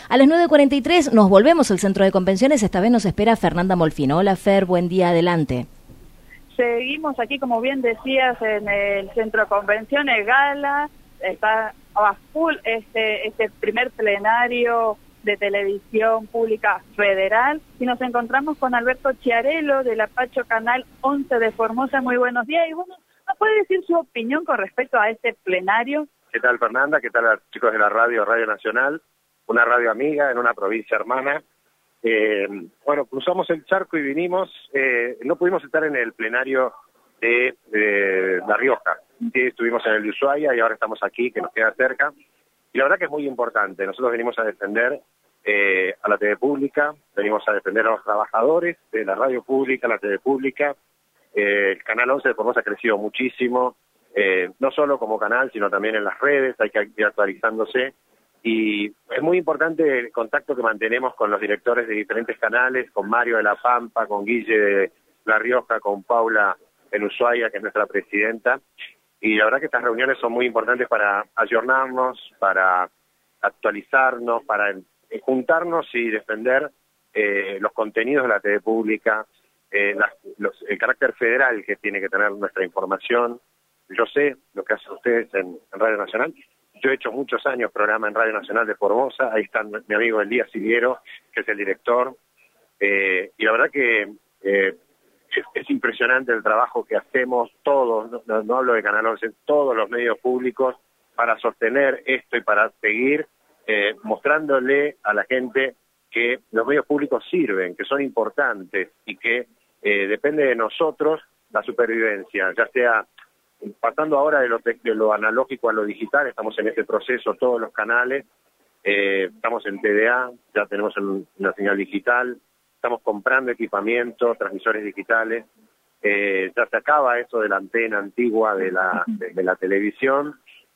A las 9:43 nos volvemos al centro de convenciones. Esta vez nos espera Fernanda Molfino. Hola Fer, buen día, adelante. Seguimos aquí, como bien decías, en el centro de convenciones, Gala, está a full este primer plenario de televisión pública federal, y nos encontramos con Alberto Chiarello del Apacho Canal 11 de Formosa. Muy buenos días, y bueno, ¿nos puede decir su opinión con respecto a este plenario? ¿Qué tal, Fernanda? ¿Qué tal a los chicos de la Radio Nacional? Una radio amiga en una provincia hermana. Bueno, cruzamos el charco y vinimos, no pudimos estar en el plenario de La Rioja. Sí, estuvimos en el de Ushuaia y ahora estamos aquí, que nos queda cerca. Y la verdad que es muy importante. Nosotros venimos a defender a la TV pública, venimos a defender a los trabajadores de la radio pública, la TV pública. El Canal 11 de Formosa ha crecido muchísimo, no solo como canal, sino también en las redes, hay que ir actualizándose. Y es muy importante el contacto que mantenemos con los directores de diferentes canales, con Mario de la Pampa, con Guille de La Rioja, con Paula en Ushuaia, que es nuestra presidenta. Y la verdad que estas reuniones son muy importantes para ayornarnos, para actualizarnos, para juntarnos y defender los contenidos de la TV pública, el carácter federal que tiene que tener nuestra información. Yo sé lo que hacen ustedes en Radio Nacional. Yo he hecho muchos años programa en Radio Nacional de Formosa. Ahí está mi amigo Elías Siliero, que es el director. Y la verdad que es impresionante el trabajo que hacemos todos, no hablo de Canal 11, todos los medios públicos, para sostener esto y para seguir mostrándole a la gente que los medios públicos sirven, que son importantes y que depende de nosotros la supervivencia, ya sea pasando ahora de lo analógico a lo digital. Estamos en este proceso, todos los canales, estamos en TDA, ya tenemos una señal digital, estamos comprando equipamiento, transmisores digitales, ya se acaba eso de la antena antigua de la televisión,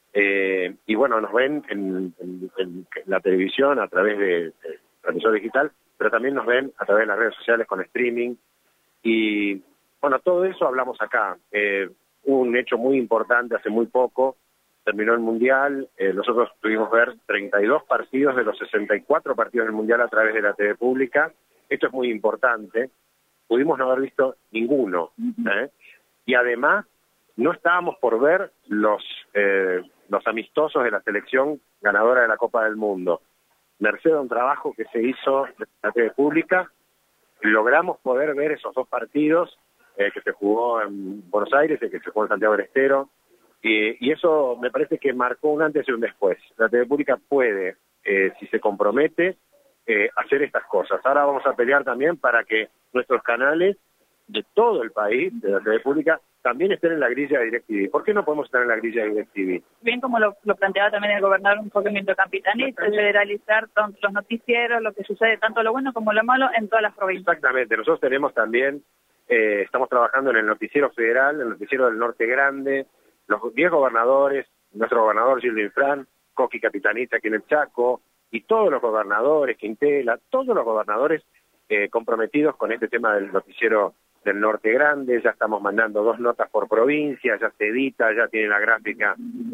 y bueno, nos ven en la televisión a través de transmisor digital, pero también nos ven a través de las redes sociales con streaming, y bueno, todo eso hablamos acá. Un hecho muy importante hace muy poco, terminó el Mundial, nosotros pudimos ver 32 partidos de los 64 partidos del Mundial a través de la TV pública. Esto es muy importante, pudimos no haber visto ninguno, y además no estábamos por ver los amistosos de la selección ganadora de la Copa del Mundo. Merced a un trabajo que se hizo en la TV pública, logramos poder ver esos dos partidos, que se jugó en Buenos Aires, que se jugó en Santiago del Estero, y eso me parece que marcó un antes y un después. La TV pública puede, si se compromete, hacer estas cosas. Ahora vamos a pelear también para que nuestros canales de todo el país, de la TV pública, también estén en la grilla de DirecTV. ¿Por qué no podemos estar en la grilla de DirecTV? Bien, como lo planteaba también el gobernador, un movimiento capitalista, federalizar tanto los noticieros, lo que sucede, tanto lo bueno como lo malo, en todas las provincias. Exactamente, nosotros tenemos también, estamos trabajando en el noticiero federal, el noticiero del Norte Grande, los 10 gobernadores, nuestro gobernador Gildo Infran, Coqui Capitanita aquí en el Chaco, y todos los gobernadores, Quintela, todos los gobernadores comprometidos con este tema del noticiero del Norte Grande. Ya estamos mandando 2 notas por provincia, ya se edita, ya tiene la gráfica,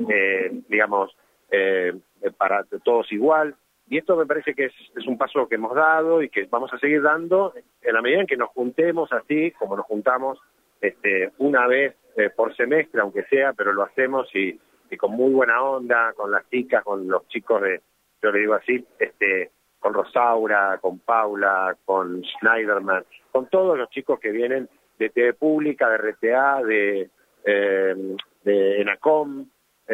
para todos igual. Y esto me parece que es un paso que hemos dado y que vamos a seguir dando en la medida en que nos juntemos así, como nos juntamos una vez por semestre, aunque sea, pero lo hacemos y con muy buena onda, con las chicas, con los chicos yo le digo así, con Rosaura, con Paula, con Schneiderman, con todos los chicos que vienen de TV Pública, de RTA, de ENACOM,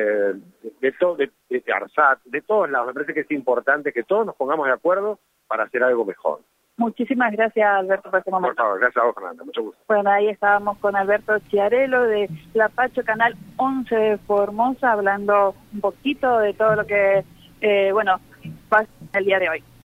de ARSAT, de todos lados. Me parece que es importante que todos nos pongamos de acuerdo para hacer algo mejor. Muchísimas gracias, Alberto, por este momento. Por favor, gracias a vos, Fernanda, mucho gusto. Bueno, ahí estábamos con Alberto Chiarello de La Apacho Canal 11 de Formosa, hablando un poquito de todo lo que, pasa el día de hoy.